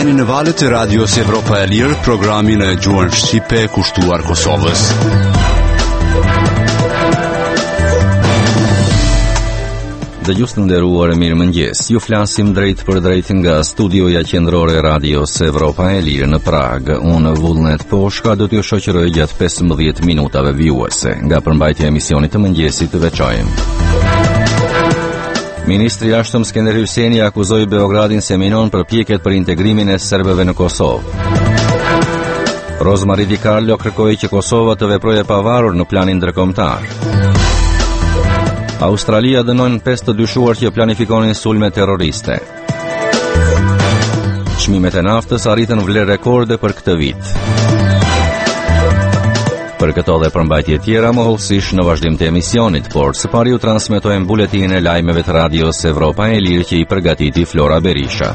Jeni në valët e radios Evropa e Lirë, programin e gjuhën shqipe kushtuar Kosovës. Dëgjues të nderuar, mirëmëngjes. Ju flasim drejt për drejt nga studioja qendrore e radios Evropa e Lirë në Prag. Unë Vullnet Poshka do t'ju shoqëroj gjatë 15 minutave vijuese. Nga përmbajtja e emisionit të mëngjesit të veçojmë. Ministri i Jashtëm Skënder Hyjseni akuzoi Beogradin se minon përpjekjet për integrimin e serbëve në Kosovë. Rozmari Di Carlo kërkoi që Kosova të veprojë pavarur në planin ndërkombëtar. Australia dënon 5 të dyshuar që planifikonin sulme terroriste. Çmimet e naftës arritën vlerë rekorde për këtë vit. Për këto dhe përmbajtje tjera mohëlsish në vazhdim të emisionit, por së pari ju transmetojmë buletin e lajmeve të radios Evropa e Lirë që i përgatiti Flora Berisha.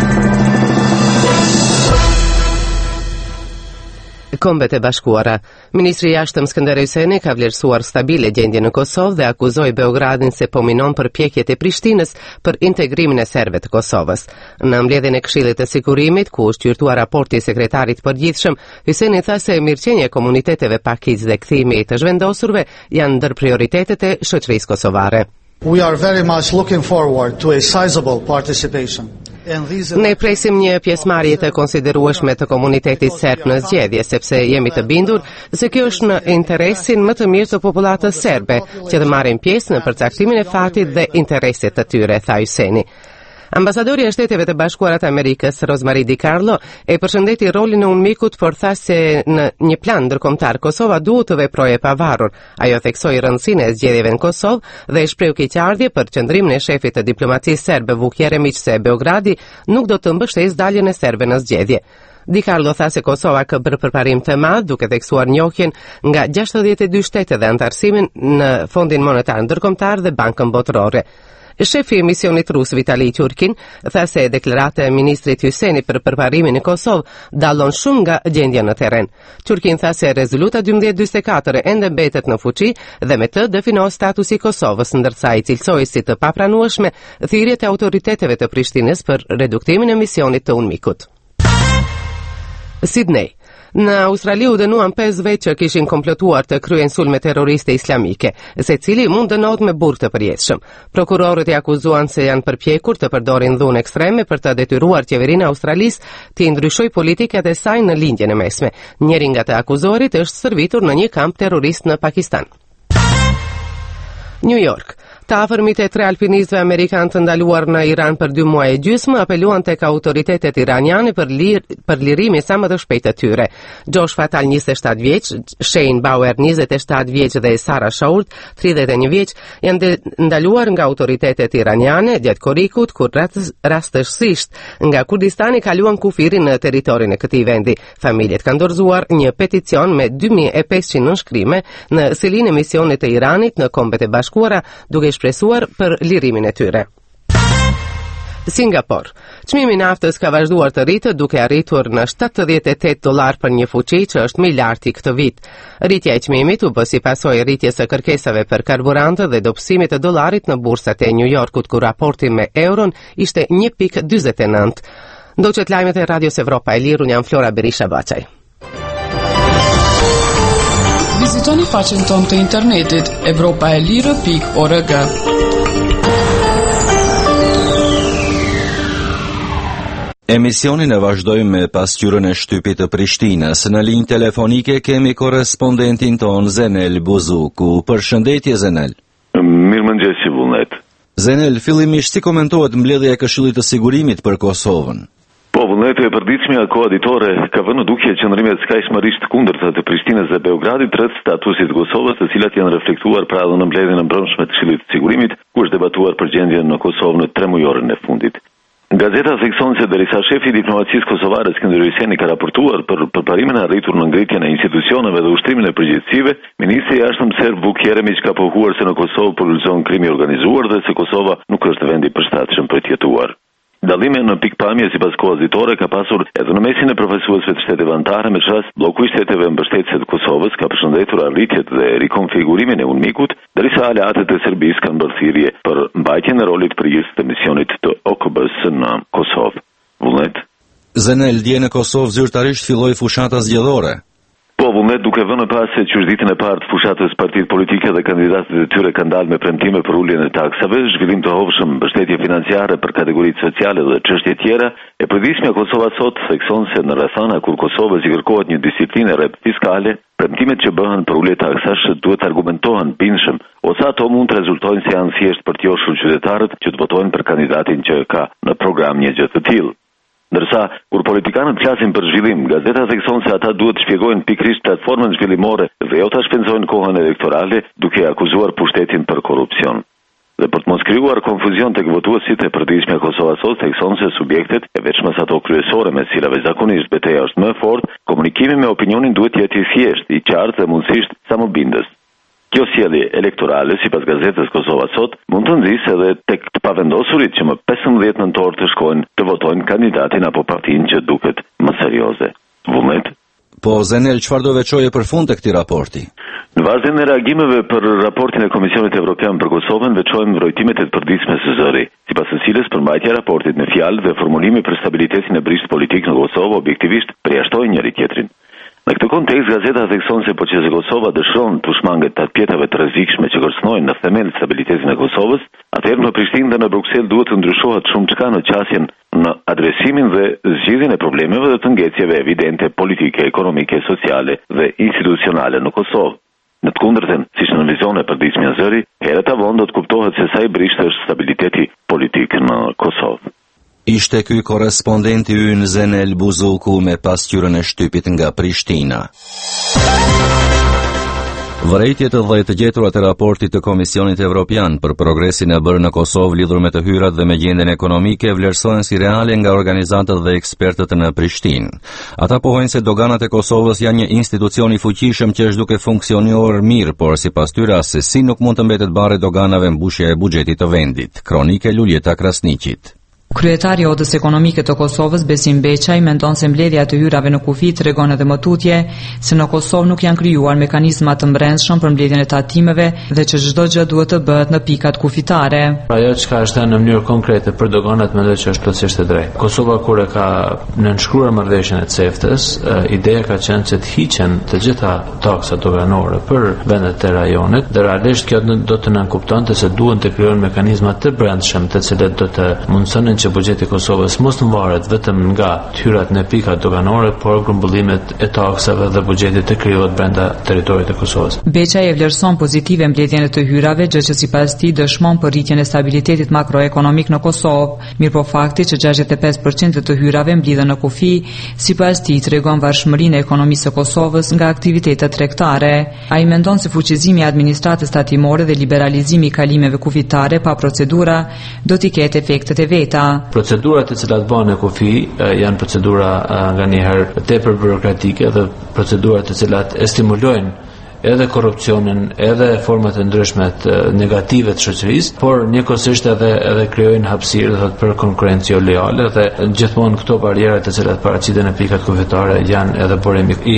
Kombet e Bashkuara. Ministri i Jashtëm Skënder Hyjseni ka vlerësuar stabile gjendjen në Kosovë dhe akuzoi Beogradin se po minon përpjekjet e Prishtinës për integrimin e serbëve të Kosovës. Në mbledhjen e Këshillit të Sigurimit, ku u shqyrtua raporti i sekretarit përgjithshëm, Hyjseni tha se mirëqenia e komuniteteve pakicë dhe kthimi të zhvendosurve janë ndër prioritetet e shoqërisë kosovare. We are very much looking forward to a sizable participation. Ne presim një pjesëmarrje të konsiderueshme të komunitetit serb në zgjedhje, sepse jemi të bindur se kjo është në interesin më të mirë të popullatës serbe, që të marrin pjesë në përcaktimin e fatit dhe interesit të tyre, tha Hyjseni. Ambasadori e Shteteve të Bashkuara të Amerikës, Rozmari Di Carlo, e përshëndeti rolin e UNMIK-ut, por tha se në një plan ndërkombëtar Kosova duhet të veprojë pavarur. Ajo theksoi rëndësinë e zgjedhjeve në Kosovë dhe shprehu keqardhje për qëndrimin e shefit të diplomacisë serbe Vuk Jeremić se Beogradi nuk do të mbështesë daljen e serbe në zgjedhje. Di Carlo tha se Kosova ka bërë përparim të madh duke theksuar njohjen nga 62 shtete dhe antarësimin në Fondin Monetar Ndërkombëtar dhe Bankën Botërore. Shefi i misionit rus Vitali Tjurkin tha se deklarata e ministrit Hyjseni për përparimin në Kosovë dallon shumë nga gjendja në terren. Tjurkin tha se rezoluta 1244 ende mbetet në fuqi dhe me të dëfinon statusi i Kosovës, ndërsa i cilësoi si të papranueshme thirrjet e autoriteteve të Prishtinës për reduktimin e misionit të UNMIK-ut. Sydney. Në Australi u dënuan 5 veç që kishin komplotuar të kryen sulme terroriste islamike, secili mund dënohet me burg të përjetshëm. Prokurorët i akuzuan se janë përpjekur të përdorin dhunë ekstreme për të detyruar qeverinë e Australisë të ndryshojë politikat e saj në lindjen e mesme. Njëri nga të akuzorit është shërbitur në një kamp terrorist në Pakistan. New York. Të afërmit e 3 alpinistëve amerikanë të ndaluar në Iran për 2 muaj e gjysmë apeluan tek autoritetet iraniane për lirimin sa më të shpejtë të tyre. Josh Fatal, 27 vjeç, Shane Bauer, 27 vjeç dhe Sara Shaurt, 31 vjeç, janë ndaluar nga autoritetet iraniane gjatë korrikut, kur rastësisht nga Kurdistani kaluan kufirin në territorin e këtij vendi. Familjet kanë dorëzuar një peticion me 2500 nënshkrime në silinë e misionit të Iranit në Kombet e Bashkuara, duke shpresuar për lirimin e tyre. Singapur. Çmimi i naftës ka vazhduar të rritë duke arritur në $78 për një fuqi që është më i larti këtë vit. Rritja e çmimit u bë si pasojë rritjes së kërkesave për karburant dhe dobësimit të dollarit në bursat e New Yorkut, ku raporti me euron ishte 1.49. Ndoqët lajmet e Radios Evropa e Lirë, unë jam Flora Berisha Baçaj. Vizitoni faqen tonë të internetit evropaelire.org. Emisionin e vazhdojmë me pasqyrën e shtypit të Prishtinës. Në linjë telefonike kemi korrespondentin ton Zenel Buzuku. Përshëndetje Zenel. Mirëmëngjes Vullnet. Zenel, fillimisht si komentohet mbledhja e Këshillit të Sigurimit për Kosovën? Po, vullneti e përditshmja koaditore ka vënë dukje qëndrimet skajshmërisht kundërta të Prishtinës dhe Beogradit rreth statusit të Kosovës, të cilat janë reflektuar pra edhe në mbledhjen e mbrëmshme të Këshillit të Sigurimit, ku është debatuar për gjendjen në Kosovë në 3 mujorin e fundit. Gazeta thekson se derisa shefi i diplomacisë kosovare Skënder Hyjseni ka raportuar për përparimin e arritur në ngritjen e institucioneve dhe ushtrimin e përgjegjësive, ministri i jashtëm serb Vuk Jeremić ka pohuar se në Kosovë pululzon krimi i organizuar dhe se Kosova nuk është vend i përshtatshëm për të jetuar. Dallime në pikpamje sipas koaditore ka pasur edhe në mesin e profesuesve të shteteve anëtare, me çast bloku i shteteve mbështetëse të Kosovës ka përshëndetur arritjet dhe rikonfigurimin e UNMIK-ut, derisa aleatët e Serbisë kanë bërë thirrje për mbajtjen e rolit përgjithshëm të misionit të OKB-s në Kosovë. Vullnet. Zenel, dje në Kosovë zyrtarisht filloi fushata zgjedhore. Po, vullnet duke vënë pas se qytetëditën e parë të fushatës partitë politike dhe kandidatët e tyre kanë dalë me premtime për uljen e taksave, zhvillim të hovshëm, mbështetje financiare për kategoritë sociale dhe çështje tjera, e përditshmja Kosova Sot thekson se në rrethana kur Kosovës i kërkohet një disiplinë rreth fiskale, premtimet që bëhen për ulje taksash duhet argumentohen bindshëm, ose ato mund të rezultojnë se janë thjesht për të joshur qytetarët që të votojnë për kandidatin që ka në program një gjë të tillë. Ndërsa, kur politikanët flasin për zhvillim, gazeta thekson se ata duhet të shpjegojnë pikërisht platformën zhvillimore dhe jo ta shpenzojnë kohën elektorale duke akuzuar pushtetin për korrupsion. Dhe për të mos krijuar konfuzion tek votuesit e përditshmja Kosova Sot thekson se subjektet, e veçmas ato kryesore me cilave zakonisht betejë është më e fortë, komunikimi me opinionin duhet të jetë i thjeshtë, i qartë dhe mundësisht sa më bindës. Kjo sjellje elektorale, sipas gazetës Kosova Sot, mund të nxjisë edhe tek të pavendosurit që më 15 nëntor të shkojnë të votojnë kandidatin apo partinë që duket më serioze. Vullnet. Po, Zenel, çfarë do veçoje për fund të këtij raporti? Në vazhdim e reagimeve për raportin e Komisionit Evropian për Kosovën, veçojmë vrojtimet e të përditshme së zëri, sipas së cilës përmbajtja e raportit në fjalë dhe formulimi për stabilitetin e brisht politik në Kosovë objektivisht përjashtojnë njëri tjetrin. Në këtë kontekst, gazeta thekson se po që Kosova dëshiron të shmanget të pjetave të rrezikshme që kërcënojnë në themel stabilitetin e Kosovës, atëherë në Prishtinë dhe në Bruksel duhet të ndryshohet shumë çka në qasjen në adresimin dhe zgjidhjen e problemeve dhe të ngecjeve evidente politike, ekonomike, sociale dhe institucionale në Kosovë. Në të kundërtën, siç në vizion e përditshmja zëri, herët avon do të kuptohet se sa i brisht është stabiliteti politik në Kosovë. Ishte ky korrespondenti ynë Zenel Buzuku me pasqyrën e shtypit nga Prishtina. Vërejtjet dhe të gjeturat e raportit të Komisionit Evropian për progresin e bërë në Kosovë lidhur me të hyrat dhe me gjendjen ekonomike vlerësohen si reale nga organizatët dhe ekspertët në Prishtinë. Ata pohojnë se doganat e Kosovës janë një institucion i fuqishëm që është duke funksionuar mirë, por sipas tyre asesi nuk mund të mbetet bare doganave mbushja e buxhetit të vendit. Kronike Luljeta Krasniqit. Kryetari i Odës Ekonomike të Kosovës, Besim Beçaj, mendon se mbledhja e hyrave në kufi tregon edhe më tutje se në Kosovë nuk janë krijuar mekanizma të brendshëm për mbledhjen e tatimeve dhe që çdo gjë duhet të bëhet në pikat kufitare. Ajo çka është në mënyrë konkrete për doganat mendoj që është plotësisht e drejtë. Kosova kur e ka nënshkruar marrëveshjen e CEFTA-s, ideja ka qenë se të hiqen të gjitha taksat doganore për vendet e rajonit, dhe realisht kjo do të nënkuptonte se duhen të krijohen mekanizma të brendshëm të cilët do të mundsonin që buxheti i Kosovës mos të varet vetëm nga hyrat në pikat doganore, por grumbullimet e taksave dhe buxhetit të krijohet brenda territorit të Kosovës. Beçaj e vlerëson pozitive mbledhjen e të hyrave, gjë që sipas tij dëshmon për rritjen e stabilitetit makroekonomik në Kosovë. Mirëpo fakti që 65% të hyrave mblidhen në kufi, sipas tij tregon varfshmërinë e ekonomisë së Kosovës nga aktivitetet tregtare. Ai mendon se fuqizimi i administratës tatimore dhe liberalizimi i kalimeve kufitare pa procedura do t'i ketë efektet e veta. Procedurat të cilat bëhen në kufi janë procedura nganjëherë tepër burokratike dhe procedurat të cilat e stimulojnë edhe korrupsionin, edhe format e ndryshme të negative të shoqërisë, por njëkohësisht edhe krijojnë hapësirë për konkurrencë jo lojale dhe gjithmonë këto barierat të cilat paraqiten në pikat kufitare janë edhe burimi i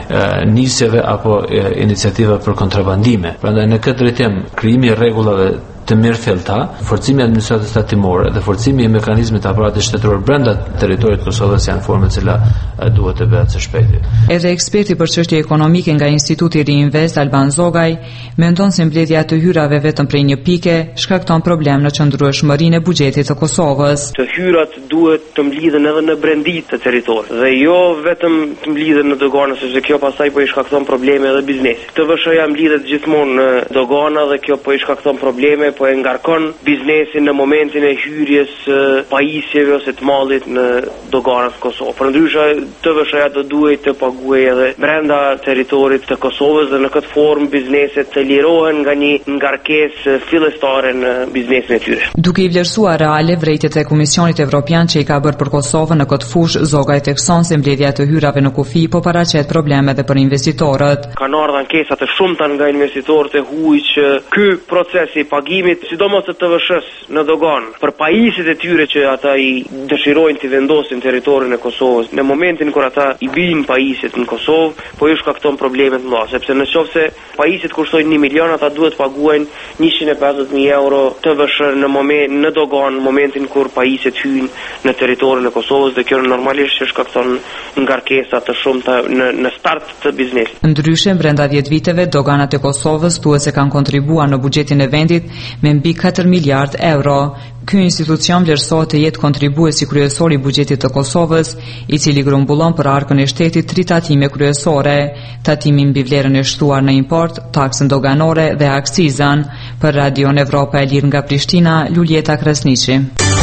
nisjeve apo iniciativa për kontrabandime. Prandaj në këtë drejtim krijimi i rregullave të mirë fillta, forcimi i administratës tatimore dhe forcimi i mekanizmit të aparatit shtetëror brenda territorit të Kosovës janë forma të cilat duhet të bëhen së shpejti. Edhe eksperti për çështje ekonomike nga Instituti Reinvest Alban Zogaj mendon se mbledhja e hyrave vetëm prej një pike shkakton problem në qëndrueshmërinë e buxhetit të Kosovës. Të hyrat duhet të mblidhen edhe në brendit të territorit dhe jo vetëm të mblidhen në dogana, sepse kjo pastaj po i shkakton probleme edhe biznesit. TVSH-ja mblidhet gjithmonë në dogana dhe kjo po i shkakton probleme, po e ngarkon biznesin në momentin e hyrjes pajisjeve ose të mallit në doganat të Kosovës. Përndryshe, TVSH-ja do duhet të paguajë edhe brenda territorit të Kosovës dhe në këtë formë bizneset të lirohen nga një ngarkesë fillestare në biznesin e tyre. Duke i vlerësuar reale vërejtjet e Komisionit Evropian që i ka bërë për Kosovën në këtë fushë, Zogaj thekson se mbledhja e hyrave në kufi po paraqet probleme edhe për investitorët. Kanë ardhur ankesa të shumta nga investitorët e huaj që ky proces i pagimit vendimit, sidomos të TVSH-s në dogan, për pajisjet e tyre që ata i dëshirojnë të vendosin territorin e Kosovës, në momentin kur ata i bin pajisjet në Kosovë, po ju shkakton probleme të mëdha, sepse nëse pajisjet kushtojnë 1 milion, ata duhet paguajnë 150.000 euro TVSH në dogan në momentin kur pajisjet hyjnë në territorin e Kosovës, dhe kjo normalisht që shkakton ngarkesa të shumta në start të biznesit. Ndryshe, brenda 10 viteve, doganat e Kosovës thuhet se kanë kontribuar në buxhetin e vendit me mbi 4 miliard euro. Ky institucion vlerësohet të jetë kontribuesi kryesor i buxhetit të Kosovës, i cili grumbullon për arkën e shtetit 3 tatime kryesore: tatimin mbi vlerën e shtuar në import, taksën doganore dhe aksizën. Për Radion Evropa e Lirë nga Prishtina, Luljeta Krasniqi.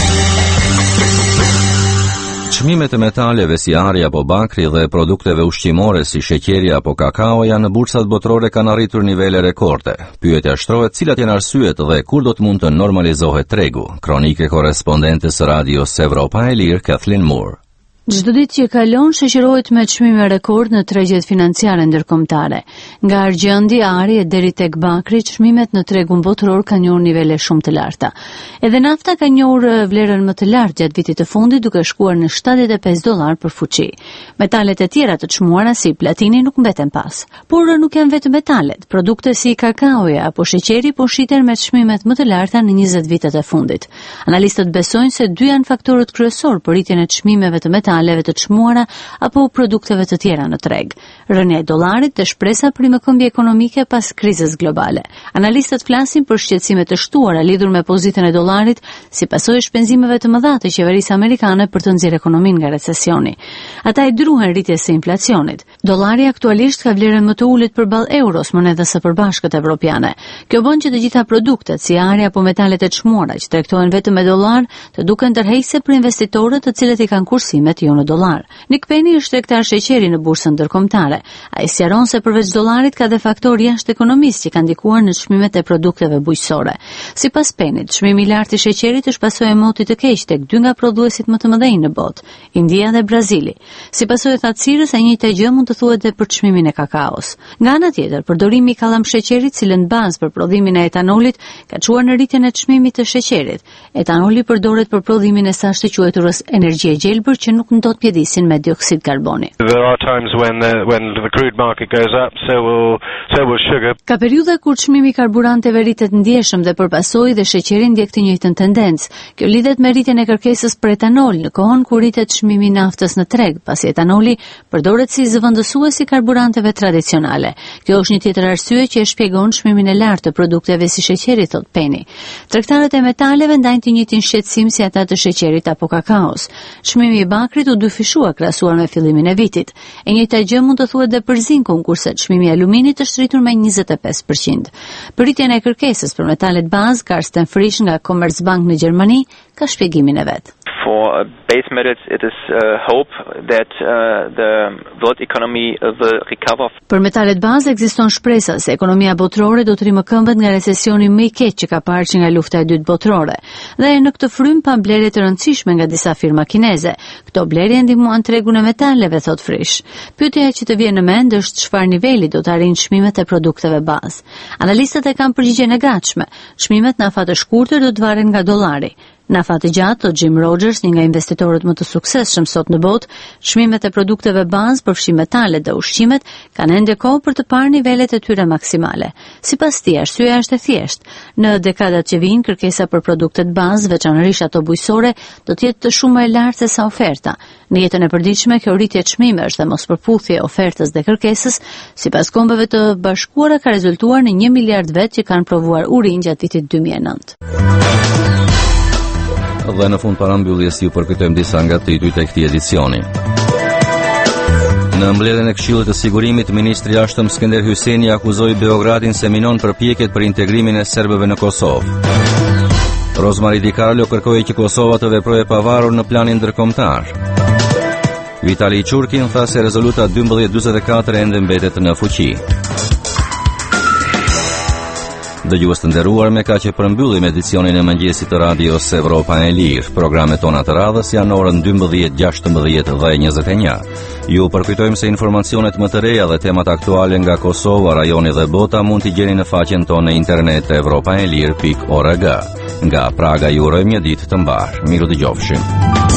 Çmimet e metaleve si ari apo bakri dhe produkteve ushqimore si sheqeri apo kakao janë në bursat botërore kanë arritur nivele rekorde. Pyetja shtrohet cilat janë arsyet dhe kur do të mund të normalizohet tregu. Kronike korrespondentes Radios Evropa e Lirë, Kathleen Moore. Çdo ditë që kalon shoqërohet me çmime rekord në tregjet financiare ndërkombëtare. Nga argjendi, ari deri tek bakri, çmimet në tregun botëror kanë njohur nivele shumë të larta. Edhe nafta ka njohur vlerën më të lartë gjatë vitit të fundit, duke shkuar në $75 për fuqi. Metalet e tjera të çmuara si platini nuk mbeten pas. Por nuk janë vetëm metalet. Produkte si kakaoja apo sheqeri po shiten me çmimet më të larta në 20 vitet e fundit. Analistët besojnë se dy janë faktorët kryesor për rritjen e çmimeve të metaleve të çmuara apo produkteve të tjera në treg. Rënja e dollarit dhe shpresa për një këmbje ekonomike pas krizës globale. Analistët flasin për shqetësime të shtuara lidhur me pozitën e dollarit si pasojë shpenzimeve të mëdha të qeverisë amerikane për të nxjerrë ekonominë nga recesioni. Ata i druhen rritjes së inflacionit. Dollari aktualisht ka vlerën më të ulët përballë euros, monedës së përbashkët evropiane. Kjo bën që të gjitha produktet si ari apo metalet e çmuara që tregtohen vetëm me dollar të duken tërheqëse për investitorët të cilët i kanë kursimet në dollar. Nick Penny është tregtar sheqeri në bursën ndërkombëtare. Ai sqaron se përveç dollarit ka dhe faktorë jashtë ekonomisë që kanë ndikuar në çmimet e produkteve bujqësore. Sipas Pennyt, çmimi i lartë i sheqerit është pasojë e motit të keq tek dy nga prodhuesit më të mëdhenj në botë, India dhe Brazili. Si pasojë e thatësirës, e njëjta gjë mund të thuhet edhe për çmimin e kakaos. Nga ana tjetër, përdorimi i kallamsheqerit si lëndë bazë për prodhimin e etanolit ka çuar në rritjen e çmimit të sheqerit. Etanoli përdoret për prodhimin e sashtë të quajturës energjie gjelbër që nuk do të pjedisin me dioksid karboni. Ka periudha kur çmimi i karburanteve rritet ndjeshëm dhe përpasoi dhe sheqeri ndjek të njëjtën tendencë. Kjo lidhet me rritjen e kërkesës për etanol në kohën kur rritet çmimi i naftës në treg, pasi etanoli përdoret si zëvendësues i karburanteve tradicionale. Kjo është një tjetër arsye që e shpjegon çmimin e lartë të produkteve si sheqeri, thot Penny. Tregtarët e metaleve ndajnë të njëjtin shqetësim si ata të sheqerit apo kakaos. Çmimi i bakrit u dyfishua krahasuar me fillimin e vitit. E njëjta gjë mund të thuhet edhe për zinkun, kurse çmimi i aluminit është rritur me 25%. Për rritjen e kërkesës për metalet bazë, Karsten Frisch nga Commerzbank në Gjermani ka shpjegimin e vet. For base metals, it is hope that the world economy will recover. Për metalet bazë ekziston shpresa se ekonomia botërore do të rrimë këmbët nga recesioni më i keq që ka parë që nga lufta e dytë botërore. Dhe në këtë frym pa blerje të rëndësishme nga disa firma kineze. Këto blerje ndihmuan tregun e metaleve, thot Frisch. Pyetja që të vjen në mend është çfarë niveli do të arrijnë çmimet e produkteve bazë. Analistët e kanë përgjigjen e gatshme. Çmimet në afat të shkurtër do të varen nga dollari. Në afat të gjatë, thot Jim Rogers, një nga investitorët më të suksesshëm sot në botë, çmimet e produkteve bazë, përfshi metalet dhe ushqimet, kanë ende kohë për të parë nivelet e tyre maksimale. Sipas tij, arsyeja është e thjeshtë. Në dekadat që vijnë, kërkesa për produktet bazë, veçanërisht ato bujqësore, do të jetë të shumë e lartë se sa oferta. Në jetën e përditshme, kjo rritje çmimesh dhe mospërputhje ofertës dhe kërkesës, sipas Kombeve të Bashkuara, ka rezultuar në 1 miliard vet që kanë provuar urin gjatë vitit 2009. Dhe në fund parambylljes ju përkujtojmë disa nga titujt e këtij edicioni. Në mbledhjen e Këshillit të Sigurimit, ministri i Jashtëm Skënder Hyjseni akuzoi Beogradin se minon përpjekjet për integrimin e serbëve në Kosovë. Rozmari Di Carlo kërkoi që Kosova të veprojë pavarur në planin ndërkombëtar. Vitali Çurkin tha se rezoluta 1244 ende mbetet në fuqi. Dëgjues të nderuar, me kaq që përmbyllim edicionin e mëngjesit të radios Evropa e Lirë. Programet tona të radhës janë orën 12, 16 dhe 21. Ju përkujtojmë se informacionet më të reja dhe temat aktuale nga Kosova, rajoni dhe bota mund t'i gjeni në faqen tonë në internet evropaelir.org. Nga Praga ju urojmë një ditë të mbar. Miru dëgjofshim.